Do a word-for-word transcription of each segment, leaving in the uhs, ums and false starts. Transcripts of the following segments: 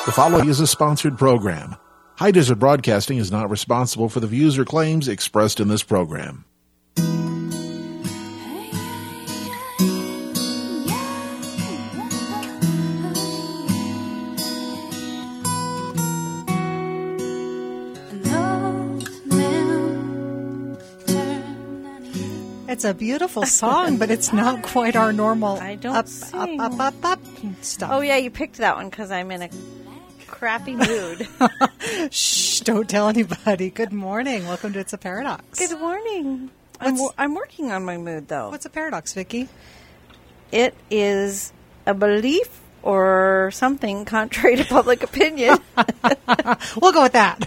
The following is a sponsored program. High Desert Broadcasting is not responsible for the views or claims expressed in this program. It's a beautiful song, but it's not quite our normal I don't up, sing. up, up, up, up stuff. Oh, yeah, you picked that one because I'm in a crappy mood. Shh, don't tell anybody. Good morning. Welcome to It's a Paradox. Good morning. I'm, What's- wo- I'm working on my mood, though. What's a paradox, Vicki? It is a belief or something contrary to public opinion. We'll go with that.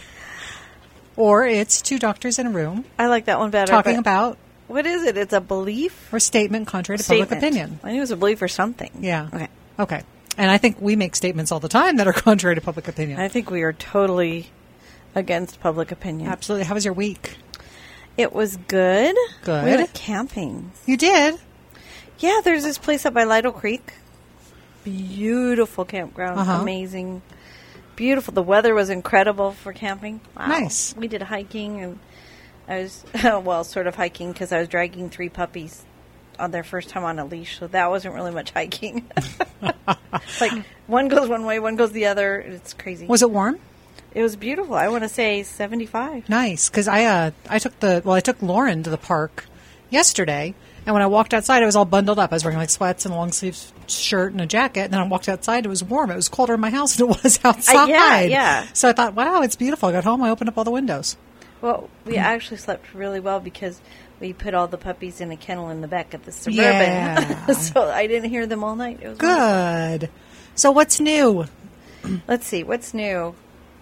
Or it's two doctors in a room I like that one better. talking but about what is it? It's a belief? or statement contrary to Statement. public opinion. I knew it was a belief or something. Yeah. Okay. Okay. And I think we make statements all the time that are contrary to public opinion. I think we are totally against public opinion. Absolutely. How was your week? It was good. Good. We went camping. You did? Yeah, there's this place up by Lido Creek. Beautiful campground. Uh-huh. Amazing. Beautiful. The weather was incredible for camping. Wow. Nice. We did hiking, and I was, well, sort of hiking because I was dragging three puppies on their first time on a leash, so that wasn't really much hiking. Like, one goes one way, one goes the other. It's crazy. Was it warm? It was beautiful. I want to say seventy-five. Nice, because I uh, I took the well, I took Lauren to the park yesterday, and when I walked outside, I was all bundled up. I was wearing like sweats and a long sleeve shirt and a jacket. And then I walked outside; it was warm. It was colder in my house than it was outside. yeah, yeah. So I thought, wow, it's beautiful. I got home, I opened up all the windows. Well, we actually slept really well because we put all the puppies in a kennel in the back of the Suburban. Yeah. So I didn't hear them all night. It was wonderful. Good. So what's new? Let's see. What's new?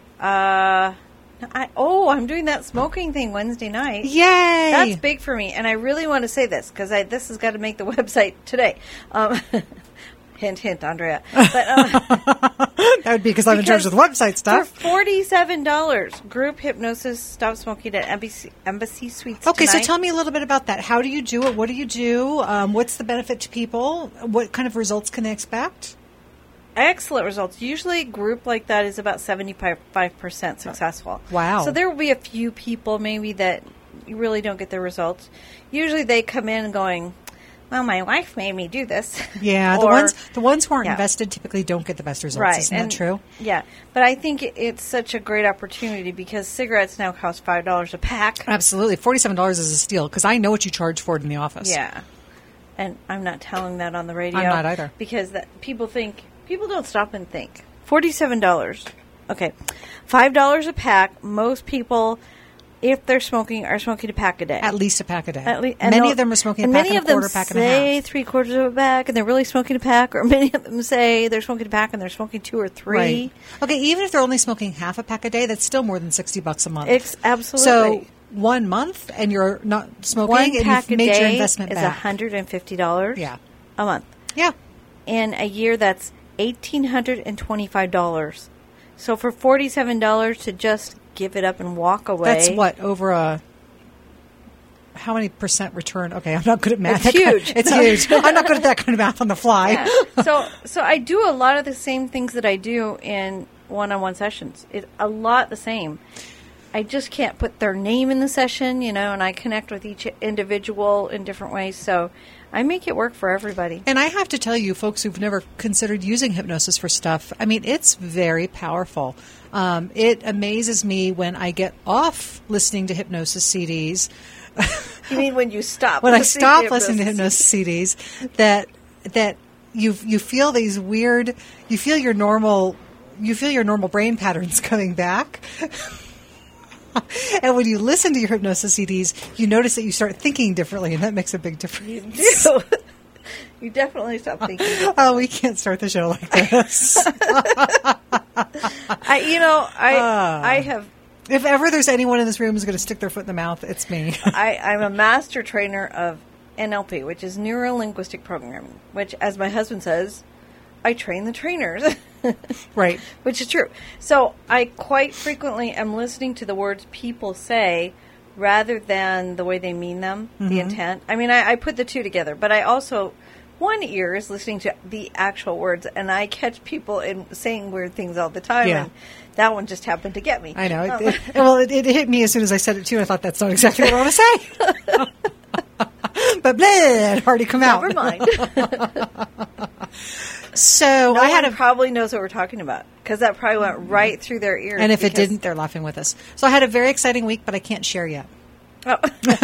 Uh, I, oh, I'm doing that smoking thing Wednesday night. Yay! That's big for me. And I really want to say this because this has got to make the website today. Um, hint, hint, Andrea. But, um, That would be because I'm in charge of the website for stuff. forty-seven dollars, group hypnosis, stop smoking at Embassy, Embassy Suites Okay, tonight. so tell me a little bit about that. How do you do it? What do you do? Um, what's the benefit to people? What kind of results can they expect? Excellent results. Usually a group like that is about seventy-five percent successful. Wow. So there will be a few people maybe that you really don't get the results. Usually they come in going, well, my wife made me do this. Yeah, the Or- ones the ones who aren't yeah. invested typically don't get the best results. Right. Isn't and- that true? Yeah. But I think it- it's such a great opportunity because cigarettes now cost five dollars a pack. Absolutely. forty-seven dollars is a steal because I know what you charge for it in the office. Yeah. And I'm not telling that on the radio. I'm not either. Because that people think, people don't stop and think. forty-seven dollars. Okay. five dollars a pack. Most people, if they're smoking, are smoking a pack a day. At least a pack a day. At least, many of them are smoking a and pack many and of a quarter, them pack and a say half. three quarters of a pack, and they're really smoking a pack. Or many of them say they're smoking a pack and they're smoking two or three. Right. Okay, even if they're only smoking half a pack a day, that's still more than sixty bucks a month. It's absolutely. So one month and you're not smoking one and pack you've a made your day investment is back. one hundred fifty dollars. Yeah. A month. Yeah. In a year, that's one thousand eight hundred twenty-five dollars. So for forty-seven dollars to just give it up and walk away. That's what, over a... How many percent return? Okay, I'm not good at math. It's That kind- huge. it's huge. I'm not good at that kind of math on the fly. Yeah. so so I do a lot of the same things that I do in one-on-one sessions. It, a lot the same. I just can't put their name in the session, you know, and I connect with each individual in different ways. So I make it work for everybody. And I have to tell you, folks who've never considered using hypnosis for stuff, I mean, it's very powerful. Um, it amazes me when I get off listening to hypnosis C Ds. You mean when you stop? when I listening stop to listening to hypnosis C Ds, that that you you feel these weird, you feel your normal, you feel your normal brain patterns coming back. And when you listen to your hypnosis C Ds, you notice that you start thinking differently, and that makes a big difference. You do. You definitely stop thinking. Oh, we can't start the show like this. I, you know, I, Ah. I have, If ever there's anyone in this room who's going to stick their foot in the mouth, it's me. I, I'm a master trainer of N L P, which is Neuro Linguistic Programming, which, as my husband says, I train the trainers. Right. Which is true. So I quite frequently am listening to the words people say rather than the way they mean them, Mm-hmm. the intent. I mean, I, I put the two together, but I also one ear is listening to the actual words, and I catch people in saying weird things all the time. Yeah. And that one just happened to get me. I know. It, it, well, it, it hit me as soon as I said it too. I thought that's not exactly what I want to say. But blah, it already come out. Never mind. So no I had one a probably knows what we're talking about because that probably went right through their ears. and if it because- didn't, they're laughing with us. So I had a very exciting week, but I can't share yet. Oh.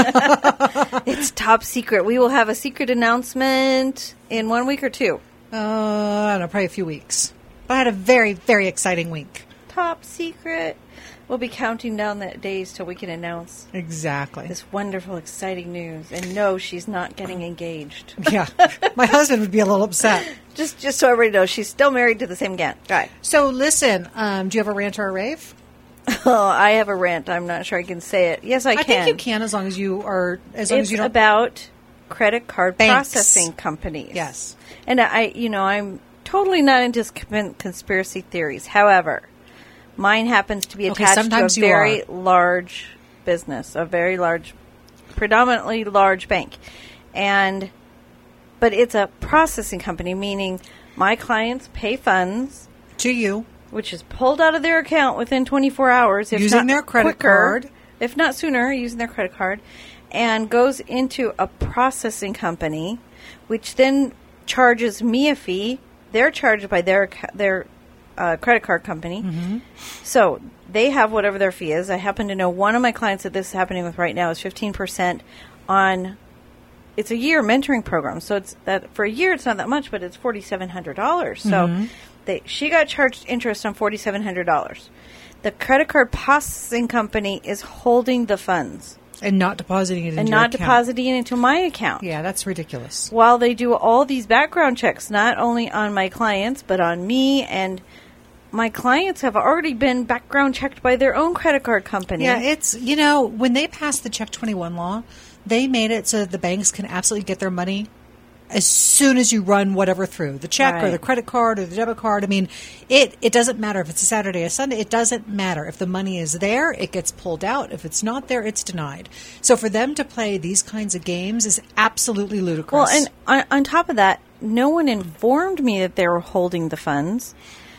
It's top secret. We will have a secret announcement in one week or two. Uh, I don't know, probably a few weeks. But I had a very, very exciting week. Top secret. We'll be counting down the days till we can announce Exactly. this wonderful, exciting news. And no, she's not getting engaged. Yeah. My husband would be a little upset. Just, just so everybody knows, she's still married to the same guy. Right. So listen, um, do you have a rant or a rave? Oh, I have a rant. I'm not sure I can say it. Yes, I, I can. think you can as long as you are, as long It's as you don't. about credit card Banks. processing companies. Yes. And I, you know, I'm totally not into con- conspiracy theories. However, mine happens to be Okay, attached sometimes to you a very are. large business, a very large, predominantly large bank. And, but it's a processing company, meaning my clients pay funds, to you. which is pulled out of their account within twenty-four hours. If Using not their credit quicker, card. If not sooner, using their credit card. And goes into a processing company, which then charges me a fee. They're charged by their ca- their uh, credit card company. Mm-hmm. So they have whatever their fee is. I happen to know one of my clients that this is happening with right now is fifteen percent on... It's a year mentoring program. So it's that for a year, it's not that much, but it's four thousand seven hundred dollars. So... Mm-hmm. They, she got charged interest on four thousand seven hundred dollars. The credit card processing company is holding the funds And not depositing it into and your not account. depositing it into my account. Yeah, that's ridiculous. While they do all these background checks, not only on my clients, but on me. And my clients have already been background checked by their own credit card company. Yeah, it's, you know, when they passed the Check twenty-one law, they made it so that the banks can absolutely get their money as soon as you run whatever through, the check or Right. the credit card or the debit card. I mean, it, it doesn't matter if it's a Saturday or Sunday. It doesn't matter. If the money is there, it gets pulled out. If it's not there, it's denied. So for them to play these kinds of games is absolutely ludicrous. Well, and on, on top of that, no one informed me that they were holding the funds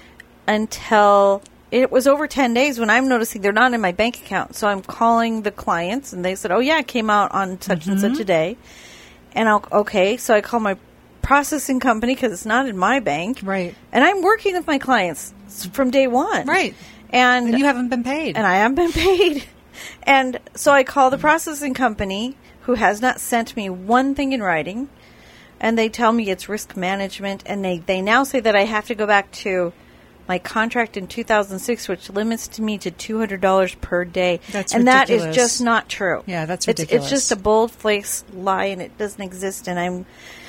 until it was over ten days when I'm noticing they're not in my bank account. So I'm calling the clients, and they said, oh, yeah, it came out on such Mm-hmm. and such a day. And I'll, okay, so I call my processing company because it's not in my bank. Right. And I'm working with my clients from day one. Right. And, and you haven't been paid. and I haven't been paid. And so I call the processing company, who has not sent me one thing in writing, and they tell me it's risk management, and they, they now say that I have to go back to my contract in two thousand six, which limits to me to two hundred dollars per day. That's and that ridiculous. is just not true. Yeah, that's It's, ridiculous. it's just a bold-faced lie, and it doesn't exist, and I'm...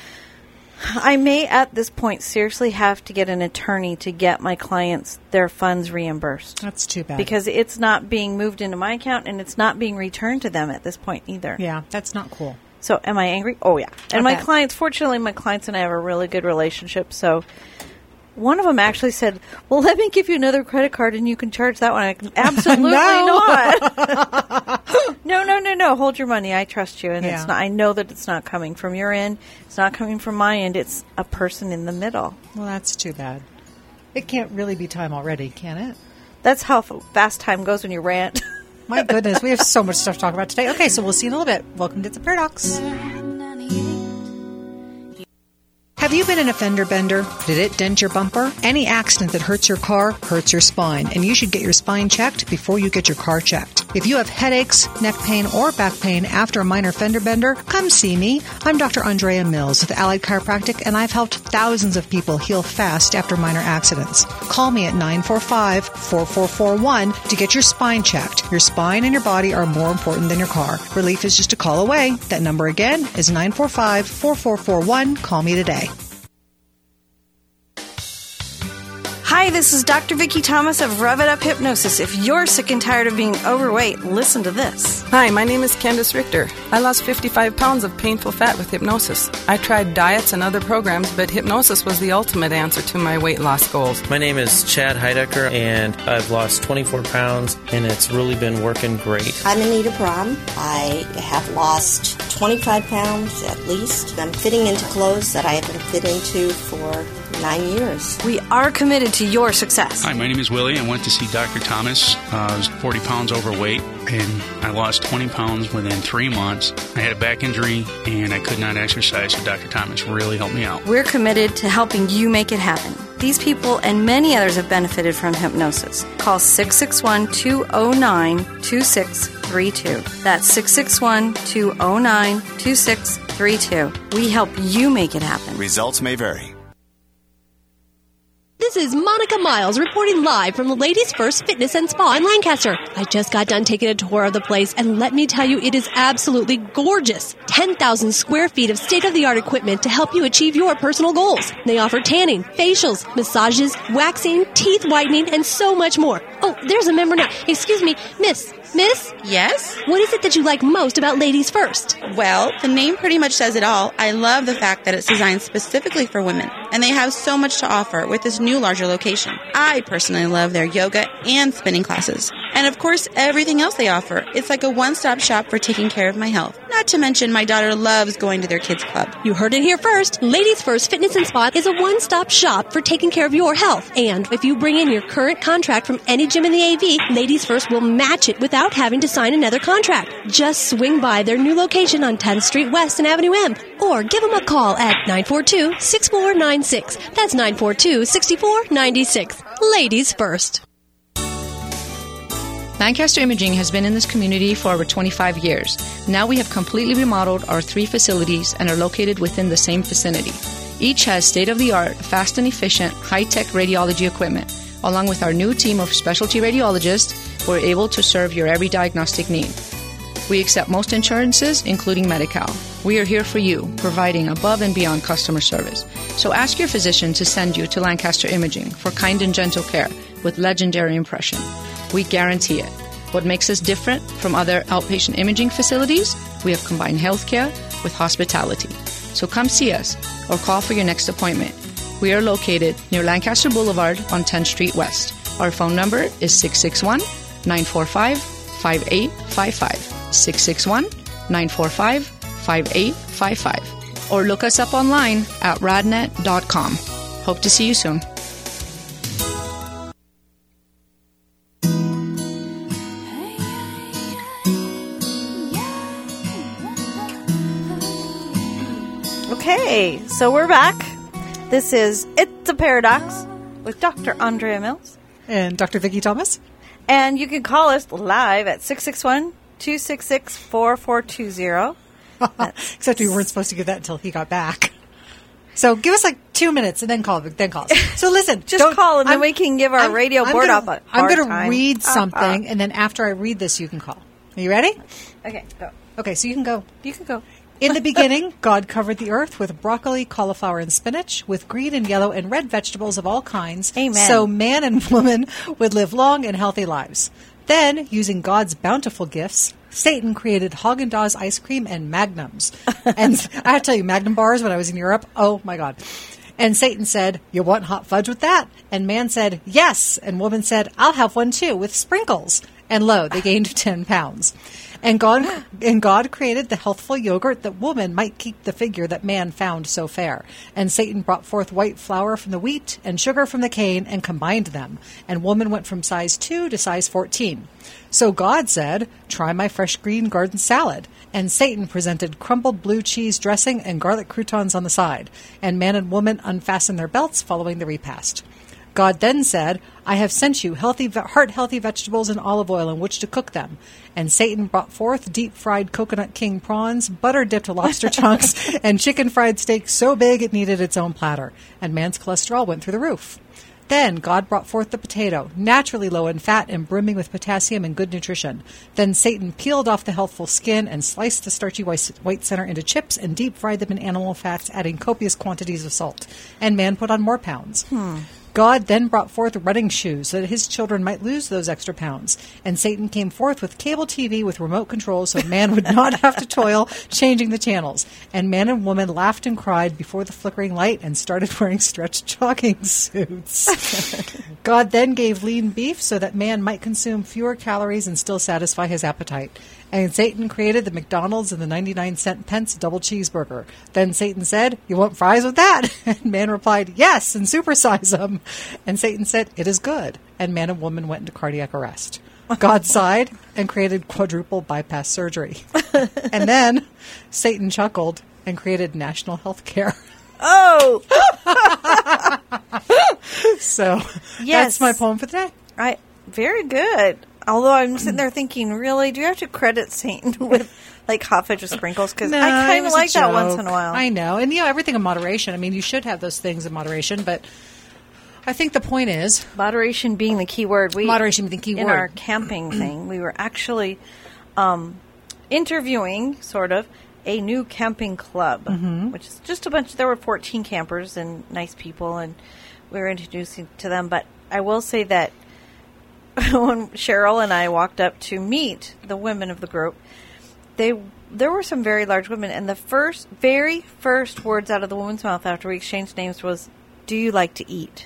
I may at this point seriously have to get an attorney to get my clients their funds reimbursed. That's too bad. Because it's not being moved into my account and it's not being returned to them at this point either. yeah, that's not cool. So am I angry? Oh, yeah. And I my bet. clients, fortunately, my clients and I have a really good relationship. So one of them actually said, well, let me give you another credit card and you can charge that one. I can, absolutely No. not. no, no, no, no. Hold your money. I trust you. And Yeah. it's not, I know that it's not coming from your end. It's not coming from my end. It's a person in the middle. Well, that's too bad. It can't really be time already, can it? That's how f- fast time goes when you rant. My goodness, we have so much stuff to talk about today. Okay, so we'll see you in a little bit. Welcome to the Paradox. Have you been in a fender bender? Did it dent your bumper? Any accident that hurts your car hurts your spine, and you should get your spine checked before you get your car checked. If you have headaches, neck pain, or back pain after a minor fender bender, come see me. I'm Doctor Andrea Mills with Allied Chiropractic, and I've helped thousands of people heal fast after minor accidents. Call me at nine four five, four four four one to get your spine checked. Your spine and your body are more important than your car. Relief is just a call away. That number again is nine four five, four four four one. Call me today. Hi, Hi, this is Doctor Vicki Thomas of Rev It Up Hypnosis. If you're sick and tired of being overweight, listen to this. Hi, my name is Candace Richter. I lost fifty-five pounds of painful fat with hypnosis. I tried diets and other programs, but hypnosis was the ultimate answer to my weight loss goals. My name is Chad Heidecker, and I've lost twenty-four pounds, and it's really been working great. I'm Anita Brom. I have lost twenty-five pounds at least. I'm fitting into clothes that I haven't fit into for nine years. We are committed to your success. Hi, my name is Willie. I went to see Doctor Thomas. Uh, I was forty pounds overweight, and I lost twenty pounds within three months. I had a back injury, and I could not exercise, so Doctor Thomas really helped me out. We're committed to helping you make it happen. These people and many others have benefited from hypnosis. Call six six one, two oh nine, two six three two. That's six six one, two oh nine, two six three two. We help you make it happen. Results may vary. This is Monica Miles reporting live from the Ladies First Fitness and Spa in Lancaster. I just got done taking a tour of the place, and let me tell you, it is absolutely gorgeous. ten thousand square feet of state-of-the-art equipment to help you achieve your personal goals. They offer tanning, facials, massages, waxing, teeth whitening, and so much more. Oh, there's a member now. Excuse me, Miss. Miss? Yes? What is it that you like most about Ladies First? Well, the name pretty much says it all. I love the fact that it's designed specifically for women, and they have so much to offer with this new larger location. I personally love their yoga and spinning classes. And of course, everything else they offer. It's like a one-stop shop for taking care of my health. Not to mention, my daughter loves going to their kids' club. You heard it here first. Ladies First Fitness and Spa is a one-stop shop for taking care of your health. And if you bring in your current contract from any gym in the A V, Ladies First will match it without having to sign another contract. Just swing by their new location on tenth Street West and Avenue M, or give them a call at nine four two, six four nine six. That's nine four two, six four nine six. Ladies First. Lancaster Imaging has been in this community for over twenty-five years. Now we have completely remodeled our three facilities and are located within the same vicinity. Each has state-of-the-art, fast and efficient, high-tech radiology equipment. Along with our new team of specialty radiologists, we're able to serve your every diagnostic need. We accept most insurances, including Medi-Cal. We are here for you, providing above and beyond customer service. So ask your physician to send you to Lancaster Imaging for kind and gentle care with legendary impression. We guarantee it. What makes us different from other outpatient imaging facilities? We have combined healthcare with hospitality. So come see us or call for your next appointment. We are located near Lancaster Boulevard on tenth Street West. Our phone number is six six one, nine four five, five eight five five. six six one, nine four five, five eight five five. Or look us up online at radnet dot com. Hope to see you soon. Okay, so we're back. This is It's a Paradox with Doctor Andrea Mills. And Doctor Vicki Thomas. And you can call us live at six six one, two six six, four four two zero. Except we weren't supposed to give that until he got back. So give us like two minutes and then call then call us. So listen. Just don't, call and then I'm, we can give our I'm, radio I'm board gonna, up a I'm hard going to time. read something, uh-huh. and then after I read this, you can call. Are you ready? Okay, go. Okay, so you can go. You can go. In the beginning, God covered the earth with broccoli, cauliflower, and spinach, with green and yellow and red vegetables of all kinds. Amen. So man and woman would live long and healthy lives. Then, using God's bountiful gifts, Satan created Haagen-Dazs ice cream and Magnums. And I have to tell you, Magnum bars, when I was in Europe, oh my God. And Satan said, "You want hot fudge with that?" And man said, "Yes." And woman said, "I'll have one too, with sprinkles." And lo, they gained ten pounds. And God, and God created the healthful yogurt that woman might keep the figure that man found so fair. And Satan brought forth white flour from the wheat and sugar from the cane and combined them. And woman went from size two to size fourteen. So God said, "Try my fresh green garden salad." And Satan presented crumbled blue cheese dressing and garlic croutons on the side. And man and woman unfastened their belts following the repast. God then said, "I have sent you healthy, heart-healthy vegetables and olive oil in which to cook them." And Satan brought forth deep-fried coconut king prawns, butter-dipped lobster chunks, and chicken-fried steak so big it needed its own platter. And man's cholesterol went through the roof. Then God brought forth the potato, naturally low in fat and brimming with potassium and good nutrition. Then Satan peeled off the healthful skin and sliced the starchy white center into chips and deep-fried them in animal fats, adding copious quantities of salt. And man put on more pounds. Hmm. God then brought forth running shoes so that his children might lose those extra pounds. And Satan came forth with cable T V with remote control so man would not have to toil changing the channels. And man and woman laughed and cried before the flickering light and started wearing stretched jogging suits. God then gave lean beef so that man might consume fewer calories and still satisfy his appetite. And Satan created the McDonald's and the ninety-nine cent pence double cheeseburger. Then Satan said, "You want fries with that?" And man replied, "Yes, and supersize them." And Satan said, "It is good." And man and woman went into cardiac arrest. God sighed and created quadruple bypass surgery. And then Satan chuckled and created national health care. Oh! So yes. That's my poem for the day. Right. Very good. Although I'm sitting there thinking, really, do you have to credit Satan with like hot fudge with sprinkles? Because No, I it kind of was a like that once joke. in a while. I know. And, you know, everything in moderation. I mean, you should have those things in moderation, but I think the point is... Moderation being the key word. We, Moderation being the key in word. our camping thing, we were actually um, interviewing, sort of, a new camping club, Mhm. which is just a bunch... There were fourteen campers and nice people, and we were introducing to them. But I will say that when Cheryl and I walked up to meet the women of the group, they there were some very large women, and the first, very first words out of the woman's mouth after we exchanged names was, "Do you like to eat?"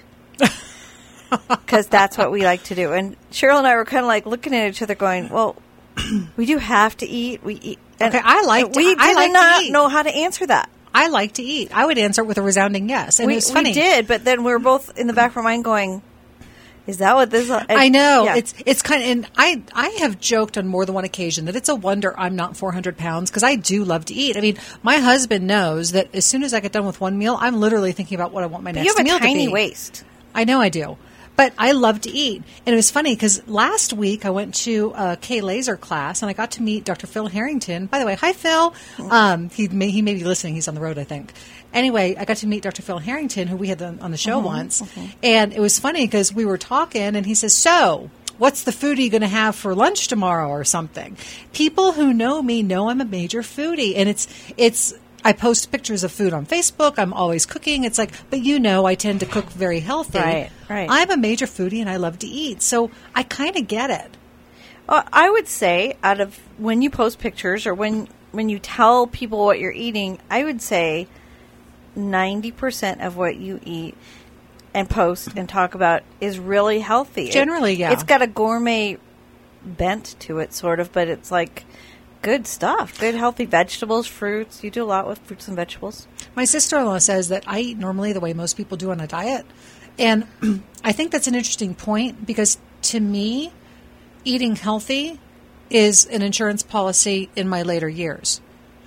Because that's what we like to do. And Cheryl and I were kind of like looking at each other going, well, we do have to eat. We eat. And Okay, I like to- we I did like to not eat. know how to answer that. I like to eat. I would answer it with a resounding yes. And we, it was funny. we did, but then we were both in the back of our mind going, is that what this is? I know. Yeah. It's it's kind of, and I, I have joked on more than one occasion that it's a wonder I'm not four hundred pounds because I do love to eat. I mean, my husband knows that as soon as I get done with one meal, I'm literally thinking about what I want my But next you have a meal to be. tiny waist. I know I do. But I love to eat. And it was funny because last week I went to a K laser class and I got to meet Doctor Phil Harrington. By the way, hi, Phil. Um, he, may, he may be listening. He's on the road, I think. Anyway, I got to meet Doctor Phil Harrington, who we had on, on the show Mhm, once. mhm. And it was funny because we were talking and he says, so what's the food are you going to have for lunch tomorrow or something? People who know me know I'm a major foodie. And it's it's... I post pictures of food on Facebook. I'm always cooking. It's like, but you know, I tend to cook very healthy. Right, right. I'm a major foodie and I love to eat. So I kind of get it. Well, I would say out of when you post pictures or when, when you tell people what you're eating, I would say ninety percent of what you eat and post and talk about is really healthy. Generally, It- yeah. It's got a gourmet bent to it, sort of, but it's like good stuff. Good, healthy vegetables, fruits. You do a lot with fruits and vegetables. My sister-in-law says that I eat normally the way most people do on a diet. And I think that's an interesting point because to me, eating healthy is an insurance policy in my later years.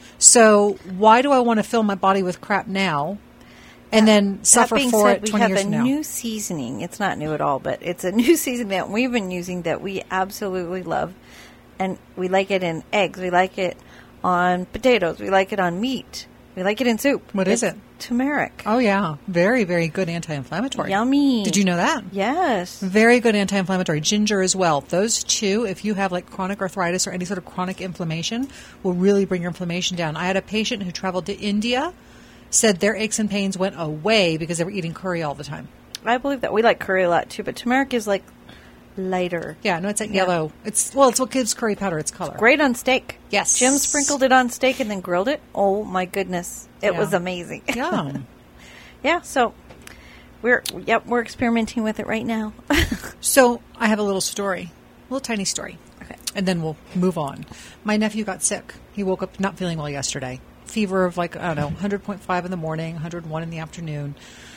So why do I want to fill my body with crap now and then suffer That being for said, it we twenty have years a from now? new seasoning. It's not new at all, but it's a new seasoning that we've been using that we absolutely love. And we like it in eggs. We like it on potatoes. We like it on meat. We like it in soup. What is It's it? Turmeric. Oh, yeah. Very, very good anti-inflammatory. Yummy. Did you know that? Yes. Very good anti-inflammatory. Ginger as well. Those two, if you have like chronic arthritis or any sort of chronic inflammation, will really bring your inflammation down. I had a patient who traveled to India, said their aches and pains went away because they were eating curry all the time. I believe that. We like curry a lot, too. But turmeric is like lighter. Yeah, no, it's like Yeah. yellow. It's well, it's what gives curry powder its color. Great on steak. Yes. Jim sprinkled it on steak and then grilled it. Oh, my goodness. It Yeah. was amazing. Yum. Yeah, so we're yep, we're experimenting with it right now. So I have a little story, a little tiny story, Okay. and then we'll move on. My nephew got sick. He woke up not feeling well yesterday. Fever of like, I don't know, one hundred point five in the morning, one hundred one in the afternoon.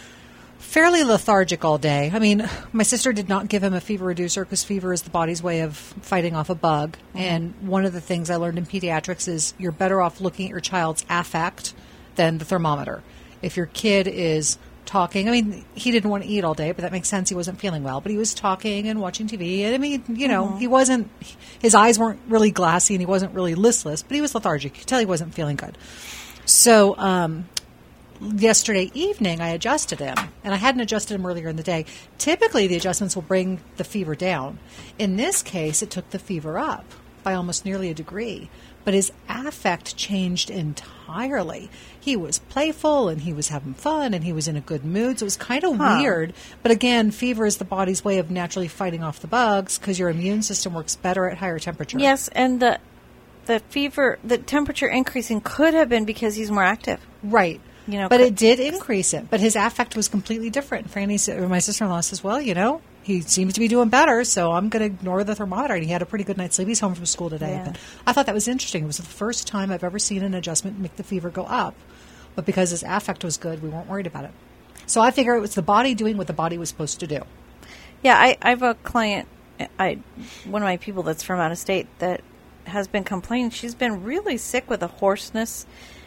Fairly lethargic all day. I mean, my sister did not give him a fever reducer because fever is the body's way of fighting off a bug. Mm-hmm. And one of the things I learned in pediatrics is you're better off looking at your child's affect than the thermometer. If your kid is talking, I mean, he didn't want to eat all day, but that makes sense. He wasn't feeling well, but he was talking and watching T V. And I mean, you know, Mm-hmm. he wasn't, his eyes weren't really glassy and he wasn't really listless, but he was lethargic. You could tell he wasn't feeling good. So, um, yesterday evening, I adjusted him, and I hadn't adjusted him earlier in the day. Typically, the adjustments will bring the fever down. In this case, it took the fever up. by almost nearly a degree, but his affect changed entirely. He was playful, and he was having fun, and he was in a good mood, so it was kind of Huh. weird. But again, fever is the body's way of naturally fighting off the bugs because your immune system works better at higher temperature. Yes, and the the fever, the temperature increasing could have been because he's more active. Right. You know, but could- it did increase it. But his affect was completely different. Franny, sa- or my sister-in-law says, well, you know, he seems to be doing better, so I'm going to ignore the thermometer. And he had a pretty good night's sleep. He's home from school today. Yeah. But I thought that was interesting. It was the first time I've ever seen an adjustment make the fever go up. But because his affect was good, we weren't worried about it. So I figure it was the body doing what the body was supposed to do. Yeah, I, I have a client, I one of my people that's from out of state that has been complaining. She's been really sick with a hoarseness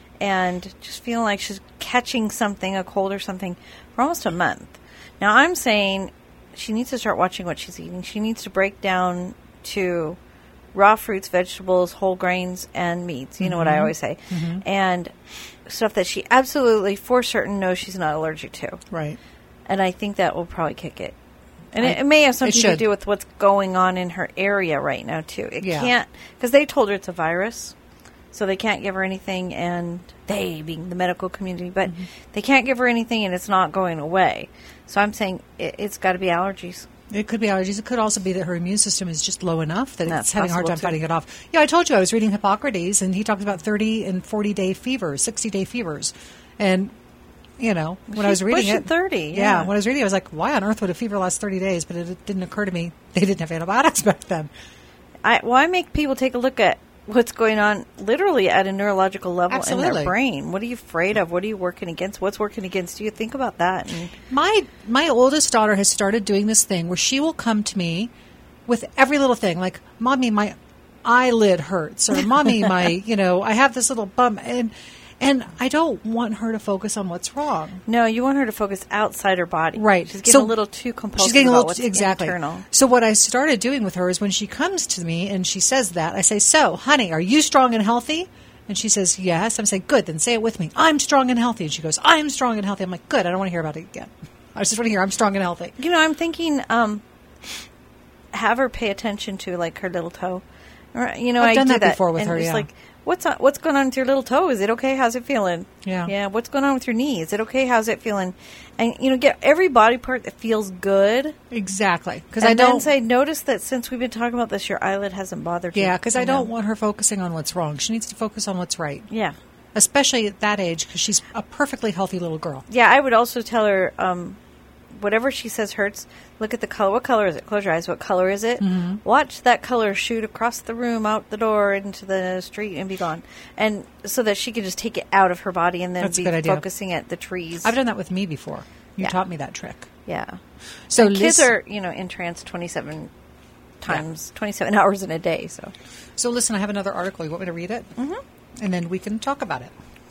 and just feeling like she's catching something, a cold or something, for almost a month. Now, I'm saying she needs to start watching what she's eating. She needs to break down to raw fruits, vegetables, whole grains, and meats. You know what I Mhm. always say. Mhm. And stuff that she absolutely, for certain, knows she's not allergic to. Right. And I think that will probably kick it. And I- it, it may have it something to should. do with what's going on in her area right now, too. It Yeah. can't, because they told her it's a virus, so they can't give her anything, and they, being the medical community, but Mm-hmm. they can't give her anything, and it's not going away. So I'm saying it, it's got to be allergies. It could be allergies. It could also be that her immune system is just low enough that That's it's having a hard possible, time too. fighting it off. Yeah, I told you I was reading Hippocrates, and he talked about thirty and forty day fevers, sixty day fevers. And, you know, when I was She's reading pushing it. thirty, Yeah. yeah. when I was reading it, I was like, why on earth would a fever last thirty days? But it, it didn't occur to me. They didn't have antibiotics back then. I, well, I make people take a look at what's going on literally at a neurological level in Absolutely. their brain. What are you afraid of? What are you working against? What's working against you? Think about that. And My my oldest daughter has started doing this thing where she will come to me with every little thing, like, Mommy, my eyelid hurts, or Mommy, my, you know, I have this little bump, and and I don't want her to focus on what's wrong. no, you want her to focus outside her body. Right. She's getting So a little too compulsive She's getting a about little what's exactly. internal. So what I started doing with her is when she comes to me and she says that, I say, "So, honey, are you strong and healthy?" And she says, "Yes." I'm saying, "Good, then say it with me. I'm strong and healthy." And she goes, "I'm strong and healthy." I'm like, "Good, I don't want to hear about it again. I just want to hear I'm strong and healthy." You know, I'm thinking, um, have her pay attention to like her little toe. Or, you know, I've I done do that that before with and her, it's yeah. like, what's on, what's going on with your little toe? Is it okay? How's it feeling? Yeah. Yeah. What's going on with your knee? Is it okay? How's it feeling? And you know, get every body part that feels good. Exactly. Because And I then don't say, notice that since we've been talking about this, your eyelid hasn't bothered you. Yeah, because You I don't know? want her focusing on what's wrong. She needs to focus on what's right. Yeah. Especially at that age, because she's a perfectly healthy little girl. Yeah, I would also tell her, um, whatever she says hurts, look at the color. What color is it? Close your eyes. What color is it? Mhm. Watch that color shoot across the room, out the door, into the street, and be gone. And so that she can just take it out of her body and then That's a be good idea. focusing at the trees. I've done that with me before. You Yeah. taught me that trick. Yeah. So And kids Liz- are, you know, entranced twenty-seven times, twenty-seven hours in a day. So So listen, I have another article. You want me to read it? Mm-hmm. And then we can talk about it.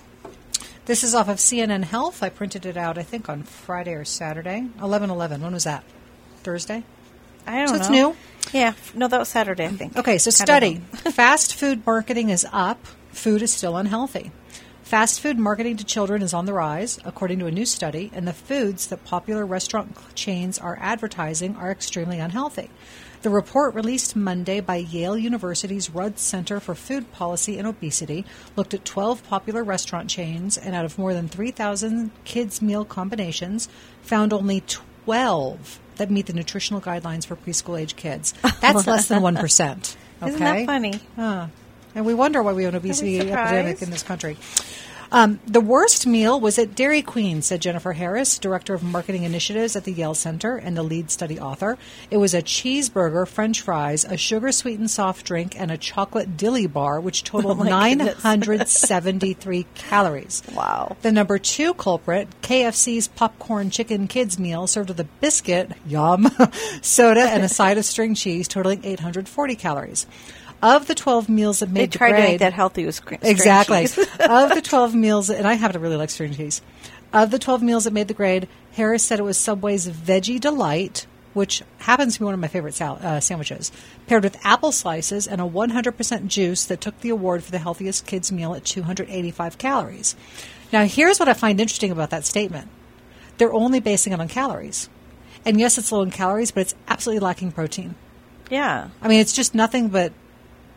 This is off of C N N Health. I printed it out, I think, on Friday or Saturday. eleven eleven. When was that? Thursday? I don't So know. it's new? Yeah. No, that was Saturday, I think. Okay, so I don't study. know. Fast food marketing is up. Food is still unhealthy. Fast food marketing to children is on the rise, according to a new study, and the foods that popular restaurant chains are advertising are extremely unhealthy. The report, released Monday by Yale University's Rudd Center for Food Policy and Obesity, looked at twelve popular restaurant chains, and out of more than three thousand kids' meal combinations, found only twelve that meet the nutritional guidelines for preschool-age kids. That's less than one percent. Okay? Isn't that funny? Huh. And we wonder why we have an obesity surprised? epidemic in this country. Um, the worst meal was at Dairy Queen, said Jennifer Harris, Director of Marketing Initiatives at the Yale Center and the lead study author. It was a cheeseburger, French fries, a sugar-sweetened soft drink, and a chocolate dilly bar, which totaled Oh my nine goodness. hundred seventy-three calories. Wow. The number two culprit, K F C's popcorn chicken kids meal, served with a biscuit, yum, soda, and a side of string cheese, totaling eight hundred forty calories. Of the twelve meals that They made the tried grade, to make that healthy with string exactly. cheese. Of the twelve meals, and I happen to really like string cheese. Of the twelve meals that made the grade, Harris said it was Subway's Veggie Delight, which happens to be one of my favorite sal- uh, sandwiches, paired with apple slices and a one hundred percent juice that took the award for the healthiest kids meal at two hundred eighty-five calories. Now, here's what I find interesting about that statement. They're only basing it on calories. And yes, it's low in calories, but it's absolutely lacking protein. Yeah. I mean, it's just nothing but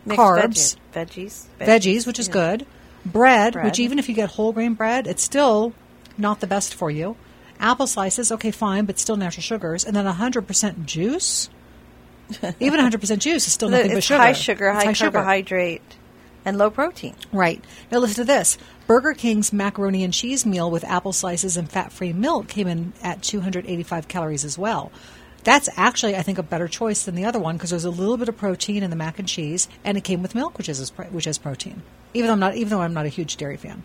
Mixed carbs, veggie, veggies, veggies, veggies, which is yeah. good, bread, Bread. which even if you get whole grain bread, it's still not the best for you. Apple slices, okay, fine, but still natural sugars. And then one hundred percent juice. Even one hundred percent juice is still nothing it's but sugar. high sugar, It's high, high sugar. carbohydrate, and low protein. Right. Now listen to this. Burger King's macaroni and cheese meal with apple slices and fat-free milk came in at two hundred eighty-five calories as well. That's actually, I think, a better choice than the other one because there's a little bit of protein in the mac and cheese, and it came with milk, which is which has protein. Even though I'm not, even though I'm not a huge dairy fan.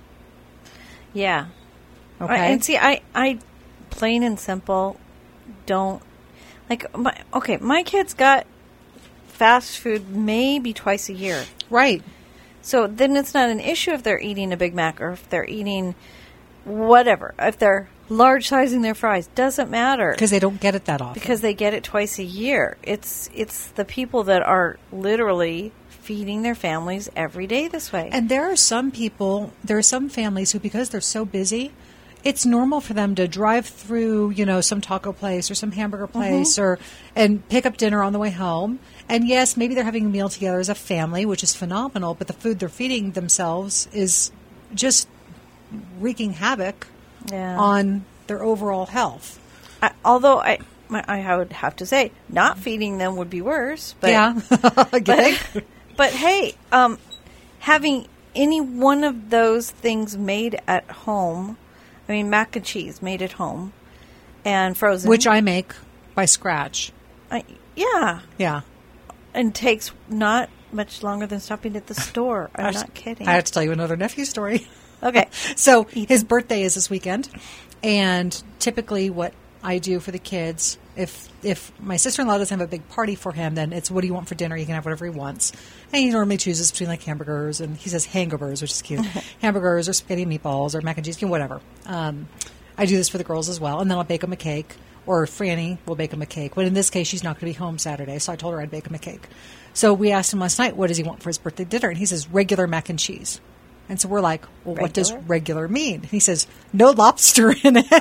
Yeah. Okay. I, and see, I, I, plain and simple, don't like my. Okay, my kids got fast food maybe twice a year. Right. So then it's not an issue if they're eating a Big Mac or if they're eating whatever. If they're large sizing their fries, doesn't matter. Because they don't get it that often. Because they get it twice a year. It's it's the people that are literally feeding their families every day this way. And there are some people, there are some families who, because they're so busy, it's normal for them to drive through, you know, some taco place or some hamburger place Mm-hmm. or and pick up dinner on the way home. And yes, maybe they're having a meal together as a family, which is phenomenal, but the food they're feeding themselves is just wreaking havoc yeah. on their overall health. I, although I my, I would have to say, not feeding them would be worse. But, yeah. but, but hey, um, having any one of those things made at home, I mean, mac and cheese made at home and frozen. Which I make by scratch. I, yeah. Yeah. And takes not much longer than stopping at the store. I'm not kidding. I have to tell you another nephew story. Okay. So his birthday is this weekend, and typically what I do for the kids, if if my sister-in-law doesn't have a big party for him, then it's what do you want for dinner? He can have whatever he wants. And he normally chooses between like hamburgers, and he says hangers, which is cute. Hamburgers or spaghetti and meatballs or mac and cheese, whatever. Um, I do this for the girls as well, and then I'll bake them a cake. Or Franny will bake him a cake. But in this case, she's not going to be home Saturday, so I told her I'd bake him a cake. So we asked him last night, what does he want for his birthday dinner? And he says, regular mac and cheese. And so we're like, well, Regular? what does regular mean? And he says, no lobster in it.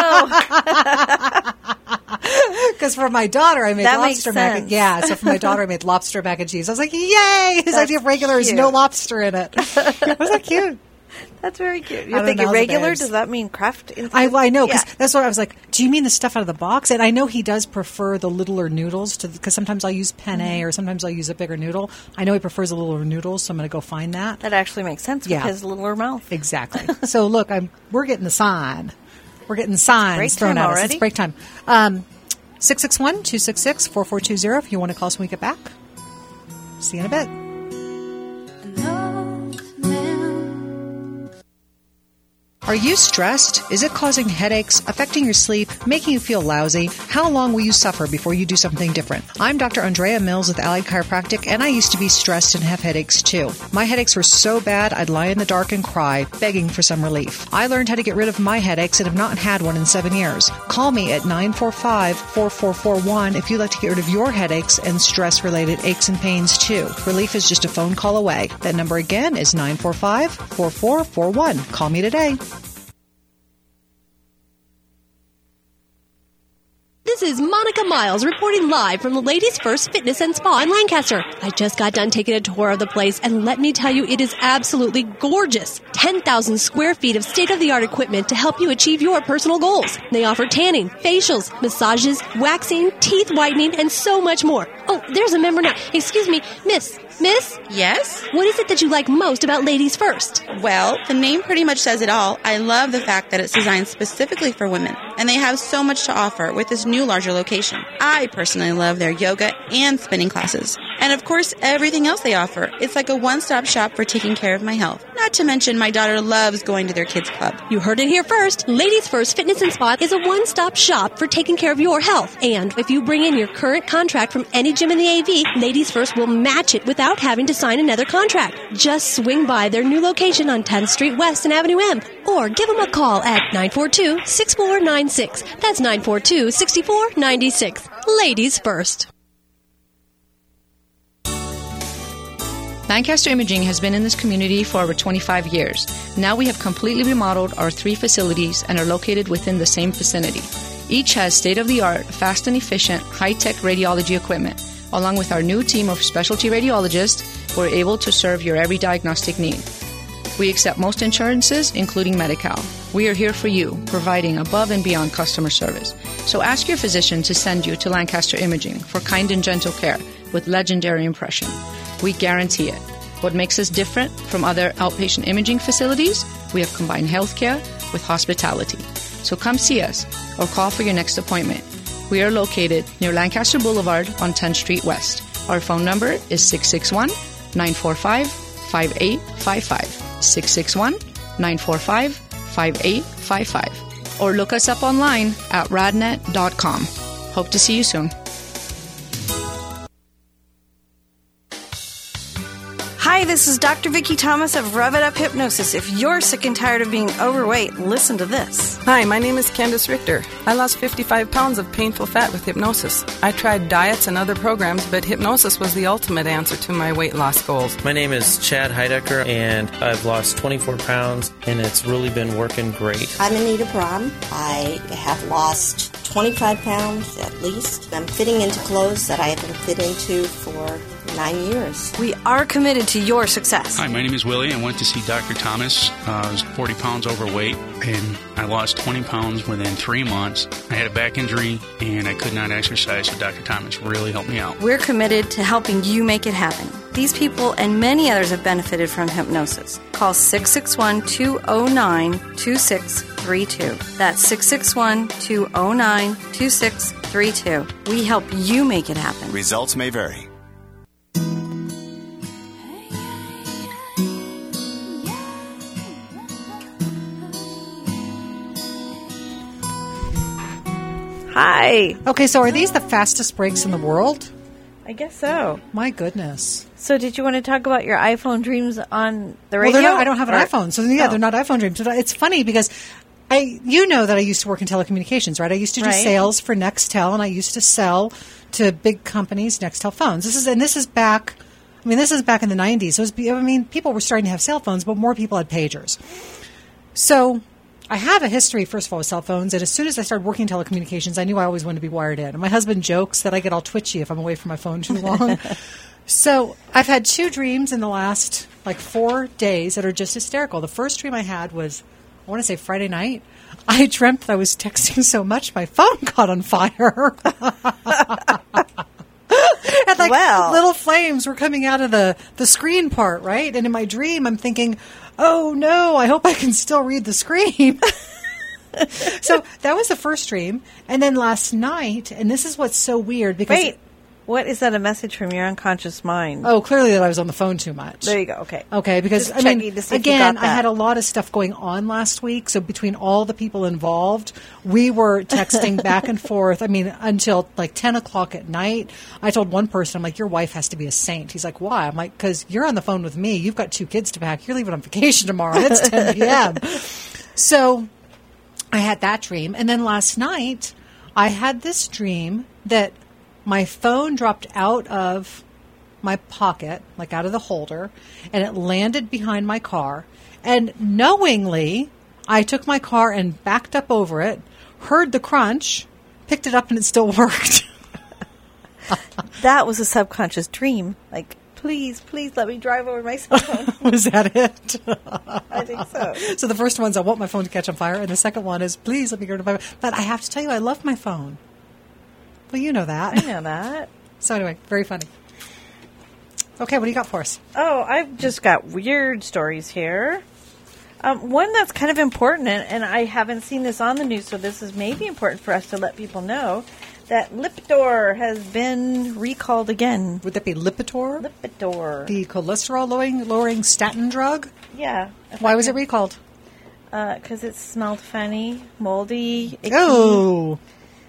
Oh. Because for my daughter, I made That lobster makes mac and sense. Yeah, so for my daughter, I made lobster mac and cheese. I was like, yay! His That's idea of regular is cute. no lobster in it. Was that cute? That's very cute. I You're don't thinking know, regular? babes. Does that mean Kraft? I, I know, because Yeah. that's what I was like, do you mean the stuff out of the box? And I know he does prefer the littler noodles, to because sometimes I'll use penne Mm-hmm. or sometimes I'll use a bigger noodle. I know he prefers the littler noodles, so I'm going to go find that. That actually makes sense Yeah. with his littler mouth. Exactly. So look, I'm we're getting the sign. We're getting signs break thrown time at us. already? It's break time. Um, six six one, two six six, four four two zero if you want to call us when we get back. See you in a bit. Are you stressed? Is it causing headaches, affecting your sleep, making you feel lousy? How long will you suffer before you do something different? I'm Doctor Andrea Mills with Allied Chiropractic, and I used to be stressed and have headaches too. My headaches were so bad I'd lie in the dark and cry, begging for some relief. I learned how to get rid of my headaches and have not had one in seven years. Call me at nine four five, four four four one if you'd like to get rid of your headaches and stress-related aches and pains too. Relief is just a phone call away. That number again is nine four five, four four four one. Call me today. This is Monica Miles reporting live from the Ladies First Fitness and Spa in Lancaster. I just got done taking a tour of the place, and let me tell you, it is absolutely gorgeous. ten thousand square feet of state-of-the-art equipment to help you achieve your personal goals. They offer tanning, facials, massages, waxing, teeth whitening, and so much more. Oh, there's a member now. Excuse me, Miss. Miss? Yes? What is it that you like most about Ladies First? Well, the name pretty much says it all. I love the fact that it's designed specifically for women, and they have so much to offer with this new larger location. I personally love their yoga and spinning classes. And of course, everything else they offer. It's like a one-stop shop for taking care of my health. Not to mention, my daughter loves going to their kids' club. You heard it here first. Ladies First Fitness and Spa is a one-stop shop for taking care of your health. And if you bring in your current contract from any gym in the A V, Ladies First will match it without having to sign another contract. Just swing by their new location on tenth Street West and Avenue M. Or give them a call at nine four two, six four nine six. That's nine four two, six four nine six. Ladies First. Lancaster Imaging has been in this community for over twenty-five years. Now we have completely remodeled our three facilities and are located within the same vicinity. Each has state-of-the-art, fast and efficient, high-tech radiology equipment, along with our new team of specialty radiologists we're able to serve your every diagnostic need. We accept most insurances, including Medi-Cal. We are here for you, providing above and beyond customer service. So ask your physician to send you to Lancaster Imaging for kind and gentle care with legendary impression. We guarantee it. What makes us different from other outpatient imaging facilities? We have combined healthcare with hospitality. So come see us or call for your next appointment. We are located near Lancaster Boulevard on tenth Street West. Our phone number is six six one, nine four five, five eight five five. six six one, nine four five, five eight five five. Or look us up online at radnet dot com. Hope to see you soon. Hi, this is Doctor Vicki Thomas of Rev It Up Hypnosis. If you're sick and tired of being overweight, listen to this. Hi, my name is Candace Richter. I lost fifty-five pounds of painful fat with hypnosis. I tried diets and other programs, but hypnosis was the ultimate answer to my weight loss goals. My name is Chad Heidecker, and I've lost twenty-four pounds, and it's really been working great. I'm Anita Braun. I have lost twenty-five pounds at least. I'm fitting into clothes that I haven't fit into for nine years. We are committed to your success. Hi, my name is Willie. I went to see Doctor Thomas. Uh, I was forty pounds overweight, and I lost twenty pounds within three months. I had a back injury, and I could not exercise, so Doctor Thomas really helped me out. We're committed to helping you make it happen. These people and many others have benefited from hypnosis. Call six six one, two oh nine, two six three two. That's six six one, two oh nine, two six three two. We help you make it happen. Results may vary. Hi. Okay, so are these the fastest breaks in the world? I guess so. My goodness. So did you want to talk about your iPhone dreams on the radio? Well, they're not, I don't have an or? iPhone, so yeah, Oh. they're not iPhone dreams. But it's funny because I, you know that I used to work in telecommunications, right? I used to do Right. sales for Nextel, and I used to sell to big companies Nextel phones. This is and this is back. I mean, this is back in the nineties. So it was, I mean, people were starting to have cell phones, but more people had pagers. So I have a history, first of all, with cell phones, and as soon as I started working in telecommunications, I knew I always wanted to be wired in. And my husband jokes that I get all twitchy if I'm away from my phone too long. So I've had two dreams in the last, like, four days that are just hysterical. The first dream I had was, I want to say Friday night. I dreamt that I was texting so much my phone caught on fire. And like Well. little flames were coming out of the, the screen part, right? And in my dream, I'm thinking, oh no, I hope I can still read the screen. So that was the first dream. And then last night, and this is what's so weird because... Wait, what is that a message from your unconscious mind? Oh, clearly that I was on the phone too much. There you go. Okay. Okay, because Just I mean, checking to see if you again, got I that. had a lot of stuff going on last week. So between all the people involved, we were texting back and forth. I mean, until like ten o'clock at night. I told one person, I'm like, your wife has to be a saint. He's like, why? I'm like, because you're on the phone with me. You've got two kids to pack. You're leaving on vacation tomorrow. It's ten p.m. So I had that dream. And then last night, I had this dream that my phone dropped out of my pocket, like out of the holder, and it landed behind my car. And knowingly, I took my car and backed up over it, heard the crunch, picked it up, and it still worked. That was a subconscious dream. Like, please, please let me drive over my cell phone. Was that it? I think so. So the first one's I want my phone to catch on fire, and the second one is please let me go to my phone. But I have to tell you, I love my phone. Well, you know that. I know that. So anyway, very funny. Okay, what do you got for us? Oh, I've just got weird stories here. Um, one that's kind of important, and, and I haven't seen this on the news, so this is maybe important for us to let people know, that Lipitor has been recalled again. Would that be Lipitor? Lipitor. The cholesterol lowering, lowering statin drug? Yeah. Why was it recalled? Because it smelled funny, moldy, icky. Oh.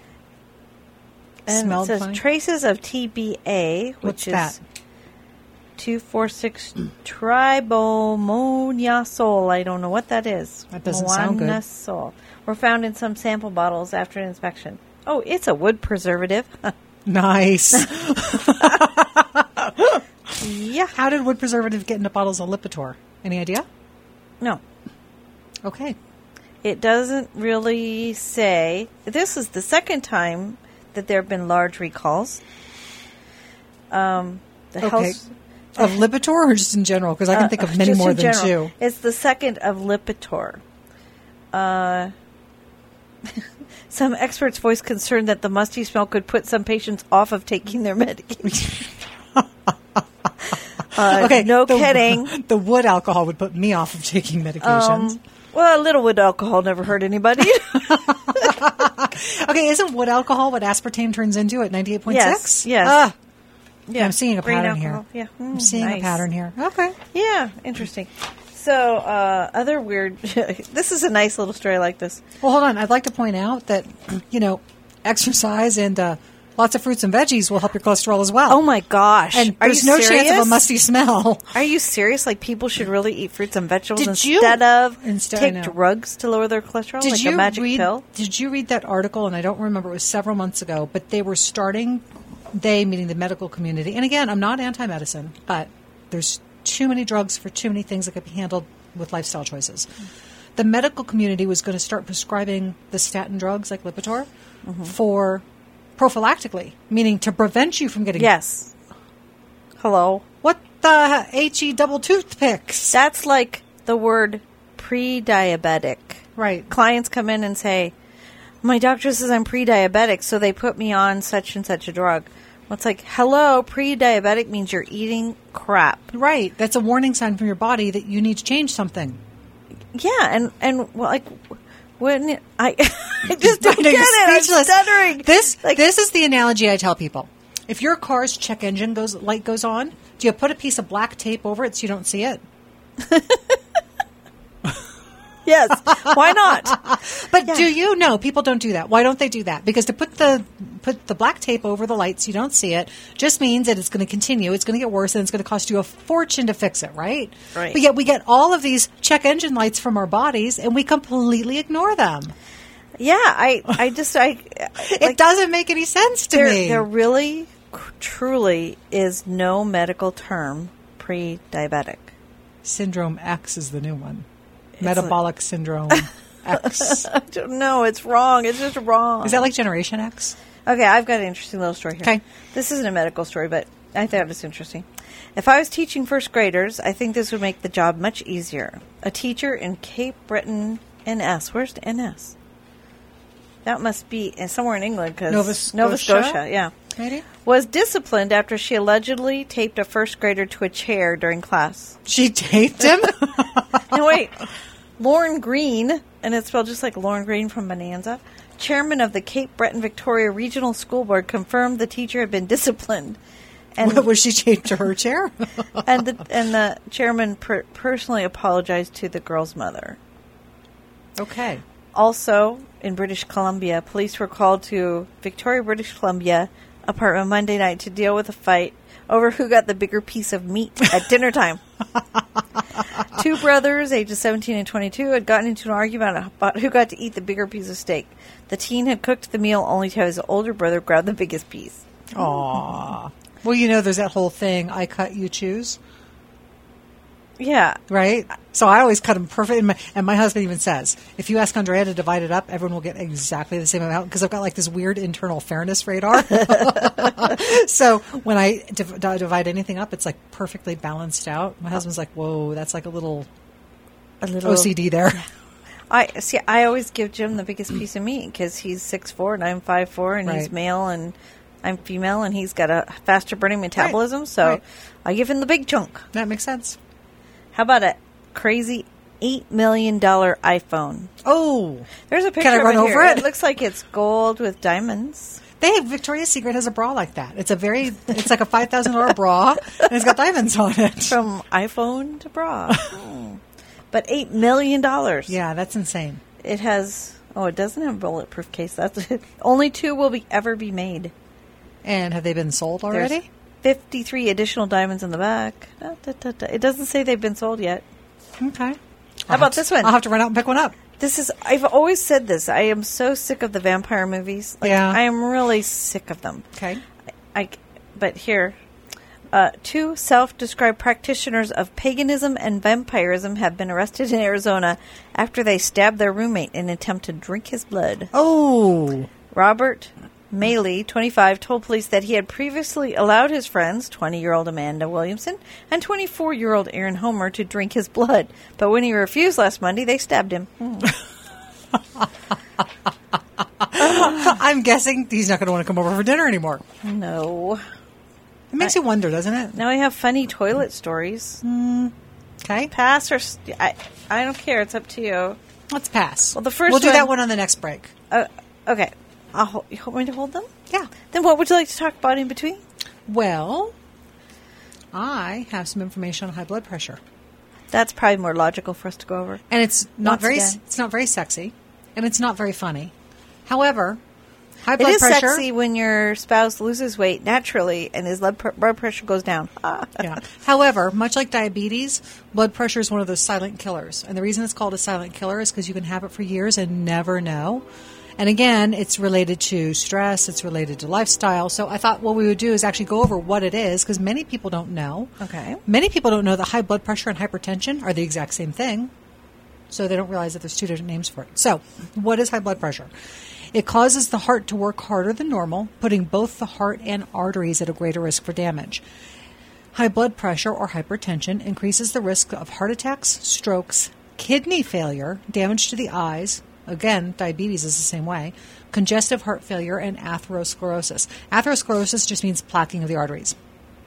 And Smelled it says funny? traces of T B A, which What's is that? two four six tribomoniazole. I don't know what that is. That doesn't sound good. Moanasole. Were found in some sample bottles after an inspection. Oh, it's a wood preservative. Nice. Yeah. How did wood preservative get into bottles of Lipitor? Any idea? No. Okay. It doesn't really say. This is the second time that there have been large recalls. Um, the Okay. House Of Lipitor or just in general? Because I can Uh, think of many just more in than general. two. It's the second of Lipitor. Uh, some experts voiced concern that the musty smell could put some patients off of taking their medication. uh, Okay, no the, kidding. The wood alcohol would put me off of taking medications. Um, well, a little wood alcohol never hurt anybody. Okay, isn't wood alcohol what aspartame turns into at ninety-eight point six? Yes, yes. Ah, Yeah, I'm seeing a grain pattern alcohol. here. Yeah, I'm Mm, seeing nice. a pattern here. Okay. Yeah, interesting. So, uh, other weird. This is a nice little story like this. Well, hold on. I'd like to point out that, you know, exercise and uh, lots of fruits and veggies will help your cholesterol as well. Oh my gosh! And Are there's you no chance of a serious? musty smell. Are you serious? Like people should really eat fruits and vegetables Did you- instead of Instead- I take know. drugs to lower their cholesterol, Did like you a magic read? pill? Did you read that article? And I don't remember. It was several months ago, but they were starting. They, meaning the medical community. And again, I'm not anti-medicine, but there's too many drugs for too many things that could be handled with lifestyle choices. The medical community was going to start prescribing the statin drugs like Lipitor Mm-hmm. for prophylactically, meaning to prevent you from getting. Yes. Hello. What the H E double toothpicks? That's like the word pre-diabetic. Right. Clients come in and say, "My doctor says I'm pre-diabetic, so they put me on such and such a drug." Well, it's like, hello, pre-diabetic means you're eating crap. Right. That's a warning sign from your body that you need to change something. Yeah, and and well, like when it, I, I just don't I know, get you're it. I'm speechless. stuttering. This Like- this is the analogy I tell people. If your car's check engine goes light goes on, do you put a piece of black tape over it so you don't see it? Yes. Why not? But do you? No, people don't do that. Why don't they do that? Because to put the put the black tape over the light so you don't see it just means that it's going to continue. It's going to get worse, and it's going to cost you a fortune to fix it, right? Right. But yet we get all of these check engine lights from our bodies, and we completely ignore them. Yeah, I, I just, I. It doesn't make any sense to there, me. There really, truly is no medical term pre-diabetic. Syndrome X is the new one. It's Metabolic syndrome X. I don't know. It's wrong. It's just wrong. Is that like Generation X? Okay, I've got an interesting little story here. Okay. This isn't a medical story, but I thought it was interesting. If I was teaching first graders, I think this would make the job much easier. A teacher in Cape Breton, N S. Where's the N S? That must be somewhere in England, because Nova Scotia? Nova Scotia, yeah. Maybe? Was disciplined after she allegedly taped a first grader to a chair during class. She taped him? No, wait. Lauren Green, and it's spelled just like Lauren Green from Bonanza, chairman of the Cape Breton Victoria Regional School Board, confirmed the teacher had been disciplined. And What, was she taped to her chair? and the and the chairman per- personally apologized to the girl's mother. Okay. Also, in British Columbia, police were called to Victoria, British Columbia apartment Monday night to deal with a fight over who got the bigger piece of meat at dinner time. Two brothers, ages seventeen and twenty-two, had gotten into an argument about who got to eat the bigger piece of steak. The teen had cooked the meal only to have his older brother grab the biggest piece. Aww. Well, you know, there's that whole thing, I cut, you choose. Yeah. Right? So I always cut them perfect. And my, and my husband even says, if you ask Andrea to divide it up, everyone will get exactly the same amount because I've got like this weird internal fairness radar. So when I div- divide anything up, it's like perfectly balanced out. My husband's like, whoa, that's like a little, A little O C D there. I see. I always give Jim the biggest piece of meat because he's six foot four and I'm five foot four, and he's Right. male and I'm female, and he's got a faster burning metabolism. So Right. I give him the big chunk. That makes sense. How about a crazy eight million dollar iPhone? Oh, There's a picture. Can I of run it over here. it? It looks like it's gold with diamonds. they have Victoria's Secret has a bra like that. It's a very, it's like a five thousand dollar bra, and it's got diamonds on it. From iPhone to bra. Hmm. But eight million dollars. Yeah, that's insane. It has. Oh, it doesn't have a bulletproof case. That's only two will be ever be made. And have they been sold There's already? fifty-three additional diamonds in the back. Da, da, da, da. It doesn't say they've been sold yet. Okay. How about this one? I'll have to run out and pick one up. This is. I've always said this. I am so sick of the vampire movies. Like, Yeah. I am really sick of them. Okay. I, I- but here, uh, two self-described practitioners of paganism and vampirism have been arrested in Arizona after they stabbed their roommate in an attempt to drink his blood. Oh. Robert Maley, twenty-five, told police that he had previously allowed his friends, twenty-year-old Amanda Williamson and twenty-four-year-old Aaron Homer, to drink his blood. But when he refused last Monday, they stabbed him. Hmm. I'm guessing he's not going to want to come over for dinner anymore. No. It makes I, you wonder, doesn't it? Now I have funny toilet stories. Mm, okay. Pass or... St- I, I don't care. It's up to you. Let's pass. Well, the first We'll do one, that one on the next break. Uh, okay. I'll hold, you want me to hold them? Yeah. Then what would you like to talk about in between? Well, I have some information on high blood pressure. That's probably more logical for us to go over. And it's not Once very again. it's not very sexy, and it's not very funny. However, high It blood is pressure sexy when your spouse loses weight naturally and his blood, pr- blood pressure goes down. Yeah. However, much like diabetes, blood pressure is one of those silent killers. And the reason it's called a silent killer is because you can have it for years and never know. And again, it's related to stress, it's related to lifestyle. So I thought what we would do is actually go over what it is, because many people don't know. Okay. Many people don't know that high blood pressure and hypertension are the exact same thing. So they don't realize that there's two different names for it. So what is high blood pressure? It causes the heart to work harder than normal, putting both the heart and arteries at a greater risk for damage. High blood pressure or hypertension increases the risk of heart attacks, strokes, kidney failure, damage to the eyes. Again, diabetes is the same way. Congestive heart failure and atherosclerosis. Atherosclerosis just means plaquing of the arteries.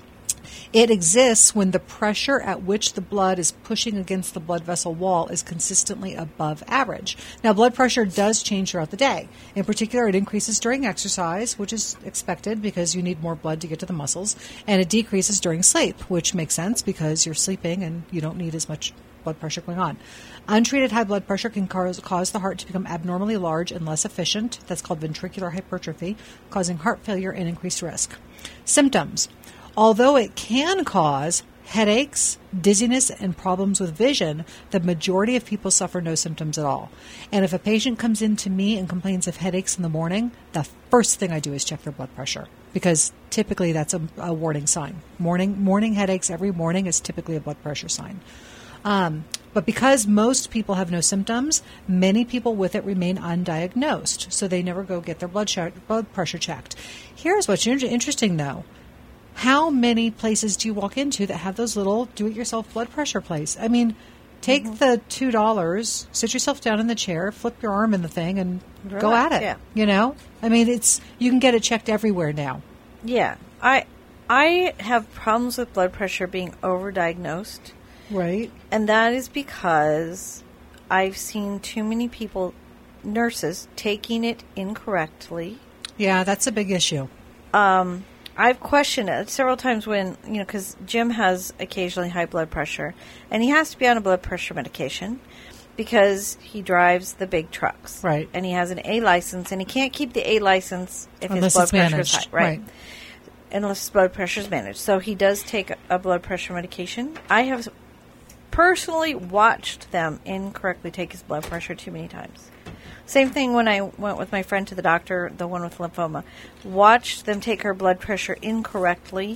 It exists when the pressure at which the blood is pushing against the blood vessel wall is consistently above average. Now, blood pressure does change throughout the day. In particular, it increases during exercise, which is expected because you need more blood to get to the muscles, and it decreases during sleep, which makes sense because you're sleeping and you don't need as much blood pressure going on. Untreated high blood pressure can cause, cause the heart to become abnormally large and less efficient. That's called ventricular hypertrophy, causing heart failure and increased risk. Symptoms. Although it can cause headaches, dizziness, and problems with vision, the majority of people suffer no symptoms at all. And if a patient comes in to me and complains of headaches in the morning, the first thing I do is check their blood pressure, because typically that's a, a warning sign. Morning, morning headaches every morning is typically a blood pressure sign. Um, but because most people have no symptoms, many people with it remain undiagnosed, so they never go get their blood, ch- blood pressure checked. Here's what's in- interesting, though. How many places do you walk into that have those little do-it-yourself blood pressure plates? I mean, take mm-hmm. the two dollars, sit yourself down in the chair, flip your arm in the thing, and right. go at it. Yeah. You know? I mean, it's you can get it checked everywhere now. Yeah. I I have problems with blood pressure being overdiagnosed. Right. And that is because I've seen too many people, nurses, taking it incorrectly. Yeah, that's a big issue. Um, I've questioned it several times when, you know, because Jim has occasionally high blood pressure, and he has to be on a blood pressure medication because he drives the big trucks. Right. And he has an A license, and he can't keep the A license if Unless his blood it's pressure managed. is high. Right. Right. Unless his blood pressure is managed. So he does take a, a blood pressure medication. I have personally watched them incorrectly take his blood pressure too many times. Same thing when I went with my friend to the doctor, the one with lymphoma. Watched them take her blood pressure incorrectly,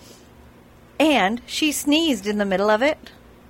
and she sneezed in the middle of it.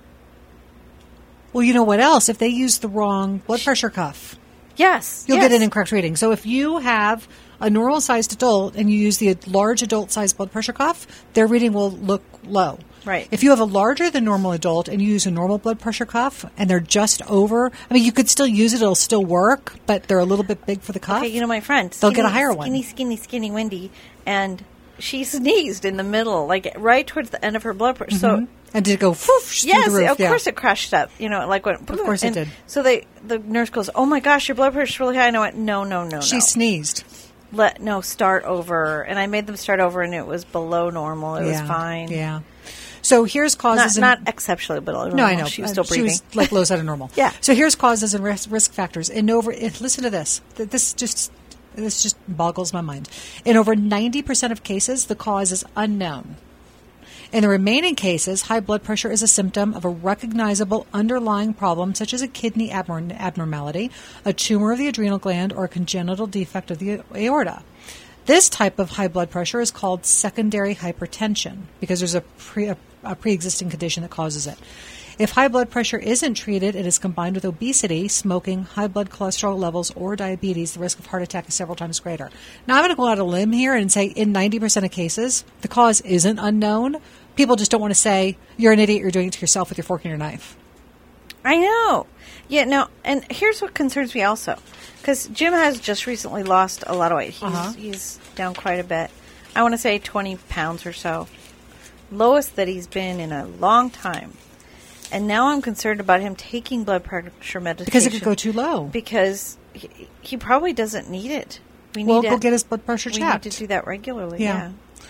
Well, you know what else? If they use the wrong blood pressure cuff, yes, you'll yes. get an incorrect reading. So if you have a normal-sized adult and you use the large adult-sized blood pressure cuff, their reading will look low. Right. If you have a larger than normal adult and you use a normal blood pressure cuff and they're just over, I mean, you could still use it, it'll still work, but they're a little bit big for the cuff. Okay, you know my friend. They'll Skinny, get a higher one. Skinny, skinny, skinny Wendy, and she sneezed in the middle, like right towards the end of her blood pressure. Mm-hmm. So, and did it go whoosh yes, through the roof? of yeah. course it crashed up. You know, like when Of course it and did. So they, the nurse goes, "Oh my gosh, your blood pressure's really high." And I went, "No, no, no, She no." sneezed. Let no start over, and I made them start over, and it was below normal. It yeah. was fine. Yeah. So here's causes. Not, and, not exceptionally below normal. No, I know. She was Uh, still breathing. She was like low side of normal. Yeah. So here's causes and risk, risk factors. In over, listen to this. This just this just boggles my mind. In over ninety percent of cases, the cause is unknown. In the remaining cases, high blood pressure is a symptom of a recognizable underlying problem, such as a kidney abnorm- abnormality, a tumor of the adrenal gland, or a congenital defect of the aorta. This type of high blood pressure is called secondary hypertension because there's a, pre, a, a pre-existing condition that causes it. If high blood pressure isn't treated, it is combined with obesity, smoking, high blood cholesterol levels, or diabetes. The risk of heart attack is several times greater. Now, I'm going to go out on a limb here and say in ninety percent of cases, the cause isn't unknown. People just don't want to say, you're an idiot, you're doing it to yourself with your fork and your knife. I know. Yeah, no, and here's what concerns me also. Because Jim has just recently lost a lot of weight. He's, Uh-huh. he's down quite a bit. I want to say twenty pounds or so. Lowest that he's been in a long time. And now I'm concerned about him taking blood pressure medication. Because it could go too low. Because he, he probably doesn't need it. We need Well, to, go get his blood pressure we checked. need to do that regularly, Yeah. yeah.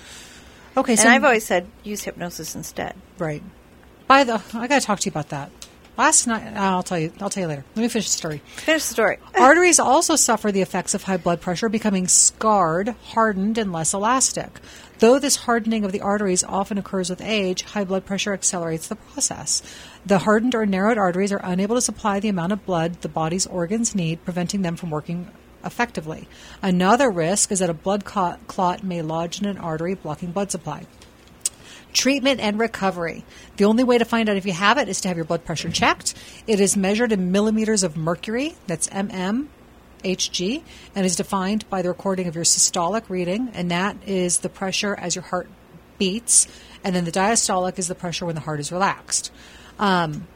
Okay, so and I've always said use hypnosis instead. Right. By the, I got to talk to you about that. Last night, I'll tell you. I'll tell you later. Let me finish the story. Finish the story. Arteries also suffer the effects of high blood pressure, becoming scarred, hardened, and less elastic. Though this hardening of the arteries often occurs with age, high blood pressure accelerates the process. The hardened or narrowed arteries are unable to supply the amount of blood the body's organs need, preventing them from working effectively. Another risk is that a blood clot, clot may lodge in an artery, blocking blood supply. Treatment and recovery. The only way to find out if you have it is to have your blood pressure checked. It is measured in millimeters of mercury, that's mm H G, and is defined by the recording of your systolic reading, and that is the pressure as your heart beats, and then the diastolic is the pressure when the heart is relaxed. Um,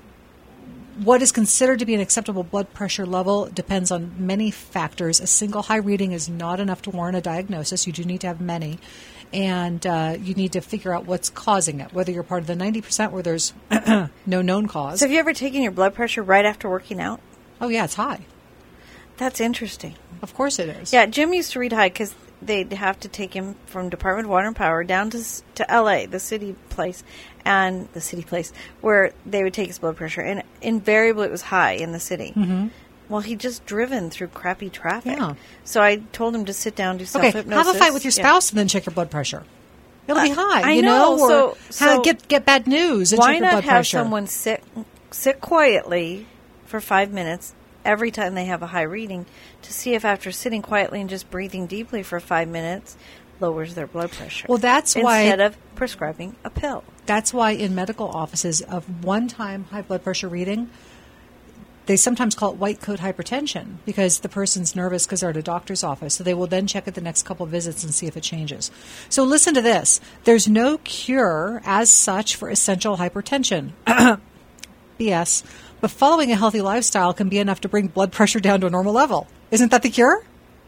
what is considered to be an acceptable blood pressure level depends on many factors. A single high reading is not enough to warrant a diagnosis. You do need to have many. And uh, you need to figure out what's causing it, whether you're part of the ninety percent where there's no known cause. So have you ever taken your blood pressure right after working out? Oh, yeah, it's high. That's interesting. Of course it is. Yeah, Jim used to read high because they'd have to take him from Department of Water and Power down to to L A, the city place, and the city place where they would take his blood pressure, and invariably it was high in the city. Mm-hmm. Well, he'd just driven through crappy traffic. Yeah. So I told him to sit down, do Okay, self-hypnosis. have a fight with your Yeah. spouse and then check your blood pressure. It'll be Uh, high, I you know, know, or so- have- so get get bad news and Why check your not blood have pressure. someone sit sit quietly for five minutes every time they have a high reading to see if after sitting quietly and just breathing deeply for five minutes lowers their blood pressure. Well, that's why- instead of prescribing a pill. That's why in medical offices of one-time high blood pressure reading, they sometimes call it white coat hypertension because the person's nervous because they're at a doctor's office. So they will then check at the next couple of visits and see if it changes. So listen to this. There's no cure as such for essential hypertension. B S. But following a healthy lifestyle can be enough to bring blood pressure down to a normal level. Isn't that the cure?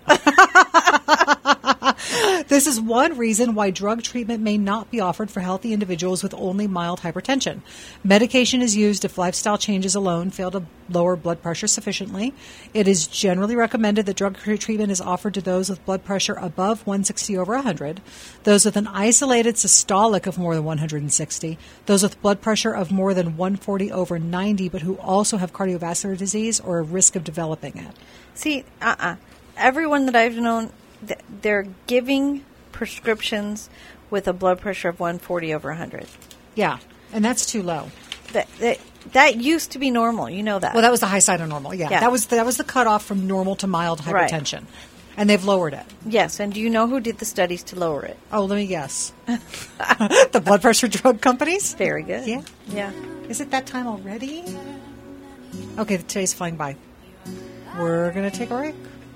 This is one reason why drug treatment may not be offered for healthy individuals with only mild hypertension. Medication is used if lifestyle changes alone fail to lower blood pressure sufficiently. It is generally recommended that drug treatment is offered to those with blood pressure above one sixty over one hundred, those with an isolated systolic of more than one hundred sixty, those with blood pressure of more than one forty over ninety, but who also have cardiovascular disease or a risk of developing it. See, uh-uh. Everyone that I've known, th- they're giving prescriptions with a blood pressure of one forty over one hundred. Yeah, and that's too low. That, that that used to be normal. You know that. Well, that was the high side of normal. Yeah, Yeah. that was that was the cutoff from normal to mild Right. hypertension, and they've lowered it. Yes, and do you know who did the studies to lower it? Oh, let me guess. The blood pressure drug companies. Very good. Yeah, Yeah. Is it that time already? Okay, today's flying by. We're gonna take a break.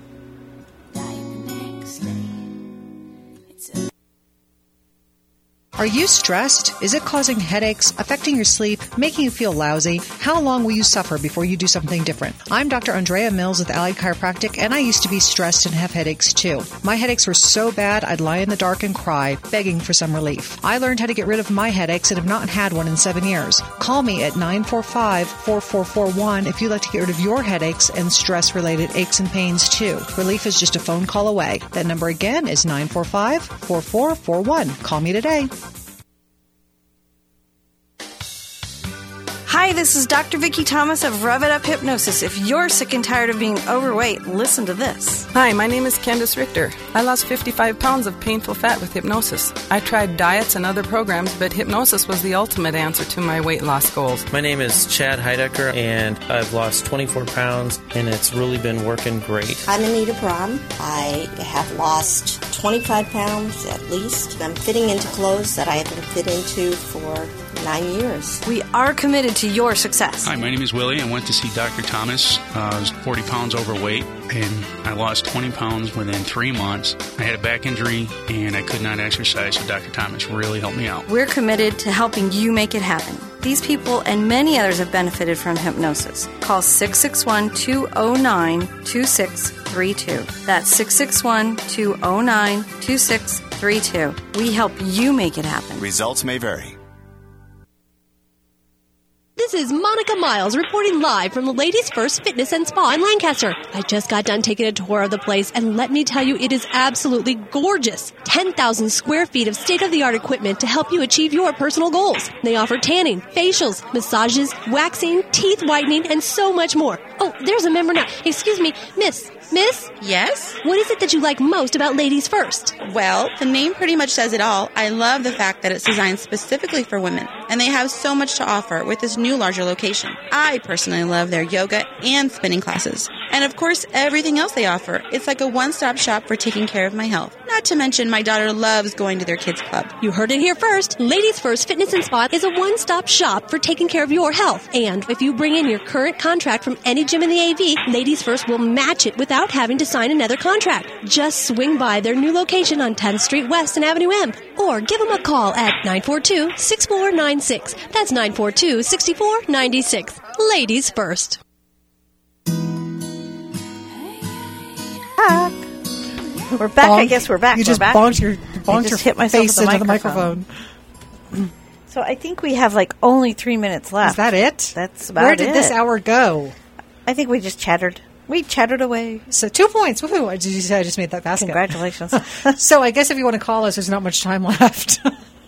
Are you stressed? Is it causing headaches, affecting your sleep, making you feel lousy? How long will you suffer before you do something different? I'm Doctor Andrea Mills with Allied Chiropractic, and I used to be stressed and have headaches too. My headaches were so bad I'd lie in the dark and cry, begging for some relief. I learned how to get rid of my headaches and have not had one in seven years. Call me at nine four five, four four four one if you'd like to get rid of your headaches and stress-related aches and pains too. Relief is just a phone call away. That number again is nine four five, four four four one. Call me today. Hi, this is Doctor Vicki Thomas of Rev It Up Hypnosis. If you're sick and tired of being overweight, listen to this. Hi, my name is Candace Richter. I lost fifty-five pounds of painful fat with hypnosis. I tried diets and other programs, but hypnosis was the ultimate answer to my weight loss goals. My name is Chad Heidecker, and I've lost twenty-four pounds, and it's really been working great. I'm Anita Brahm. I have lost twenty-five pounds at least. I'm fitting into clothes that I haven't fit into for nine years. We are committed to your success. Hi, my name is Willie. I went to see Doctor Thomas. Uh, I was forty pounds overweight, and I lost twenty pounds within three months. I had a back injury, and I could not exercise, so Doctor Thomas really helped me out. We're committed to helping you make it happen. These people and many others have benefited from hypnosis. Call six six one, two oh nine, two six three two. That's six six one, two oh nine, two six three two. We help you make it happen. Results may vary. This is Monica Miles reporting live from the Ladies First Fitness and Spa in Lancaster. I just got done taking a tour of the place, and let me tell you, it is absolutely gorgeous. ten thousand square feet of state-of-the-art equipment to help you achieve your personal goals. They offer tanning, facials, massages, waxing, teeth whitening, and so much more. Oh, there's a member now. Excuse me, Miss. Miss? Yes? What is it that you like most about Ladies First? Well, the name pretty much says it all. I love the fact that it's designed specifically for women, and they have so much to offer with this new larger location. I personally love their yoga and spinning classes. And of course, everything else they offer. It's like a one-stop shop for taking care of my health. Not to mention, my daughter loves going to their kids' club. You heard it here first. Ladies First Fitness and Spa is a one-stop shop for taking care of your health. And if you bring in your current contract from any gym in the A V, Ladies First will match it without having to sign another contract. Just swing by their new location on tenth Street West and Avenue M, or give them a call at nine four two, six four nine six. That's nine four two, six four nine six. Ladies First. Back. We're back. Bonk. I guess we're back. You we're just back. bonked your, I bonked just your hit myself face with the into the microphone. microphone. So I think we have like only three minutes left. Is that it? That's about it. Where did this hour go? I think we just chattered. We chattered away. So two points. Woohoo. Did you say I just made that basket? Congratulations. So I guess if you want to call us, there's not much time left.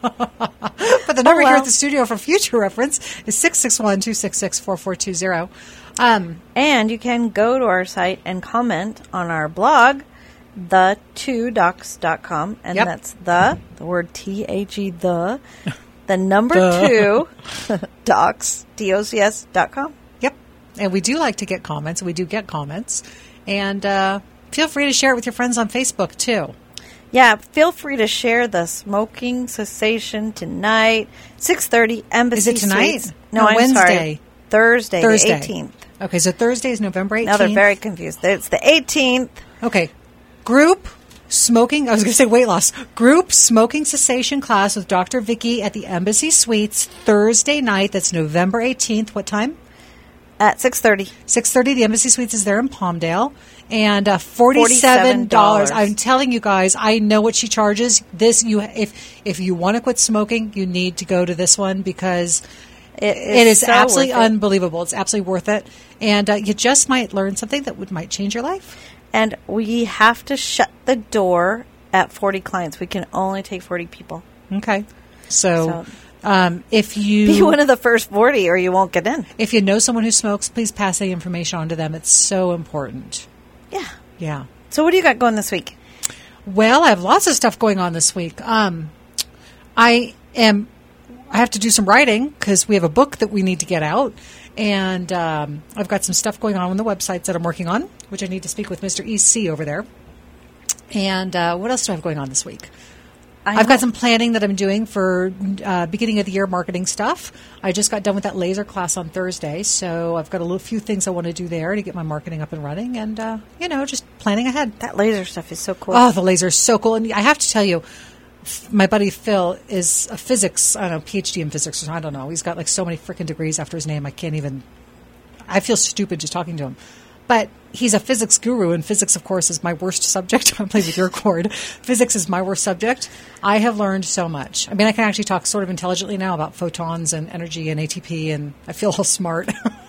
But the number oh, well. here at the studio for future reference is six six one, two six six, four four two zero. Um, and you can go to our site and comment on our blog, the two docs dot com. And yep. that's the, the word T H E, the, the number two, docs, D O C S dot com. Yep. And we do like to get comments. We do get comments. And uh, feel free to share it with your friends on Facebook, too. Yeah, feel free to share the smoking cessation tonight, six thirty, Embassy Is it tonight? Suites. No, no I'm Wednesday. sorry. Thursday, Thursday, the eighteenth. Okay, so Thursday is November eighteenth. Now they're very confused. It's the eighteenth. Okay. Group smoking, I was going to say weight loss. Group smoking cessation class with Doctor Vicky at the Embassy Suites Thursday night. That's November eighteenth. What time? At six thirty. six thirty. The Embassy Suites is there in Palmdale. And uh, forty-seven dollars. I'm telling you guys, I know what she charges. This, you, if if you want to quit smoking, you need to go to this one because it, it is so absolutely worth it. unbelievable. It's absolutely worth it. And uh, you just might learn something that would might change your life. And we have to shut the door at forty clients. We can only take forty people. Okay. So, so um, if you... be one of the first forty or you won't get in. If you know someone who smokes, please pass the information on to them. It's so important. Yeah. Yeah. So what do you got going this week? Well, I have lots of stuff going on this week. Um, I am... I have to do some writing because we have a book that we need to get out. And um, I've got some stuff going on on the websites that I'm working on, which I need to speak with Mister E C over there. And uh, what else do I have going on this week? I I've got some planning that I'm doing for uh, beginning of the year marketing stuff. I just got done with that laser class on Thursday, so I've got a little, few things I want to do there to get my marketing up and running, and uh, you know, just planning ahead. That laser stuff is so cool. Oh, the laser is so cool, and I have to tell you, my buddy Phil is a physics, I don't know, P H D in physics, or I don't know. He's got like so many freaking degrees after his name. I can't even. I feel stupid just talking to him. But he's a physics guru, and physics, of course, is my worst subject. I'm playing with your cord. Physics is my worst subject. I have learned so much. I mean, I can actually talk sort of intelligently now about photons and energy and A T P, and I feel all smart.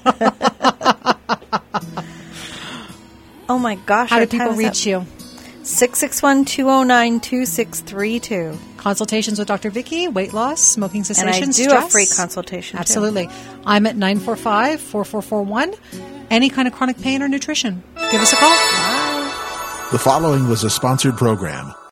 Oh, my gosh. How do people reach you? six six one, two oh nine, two six three two. Consultations with Doctor Vicky, weight loss, smoking cessation, and I do stress. a free consultation, Absolutely. too. I'm at nine four five, four four four one. Any kind of chronic pain or nutrition. Give us a call. The following was a sponsored program.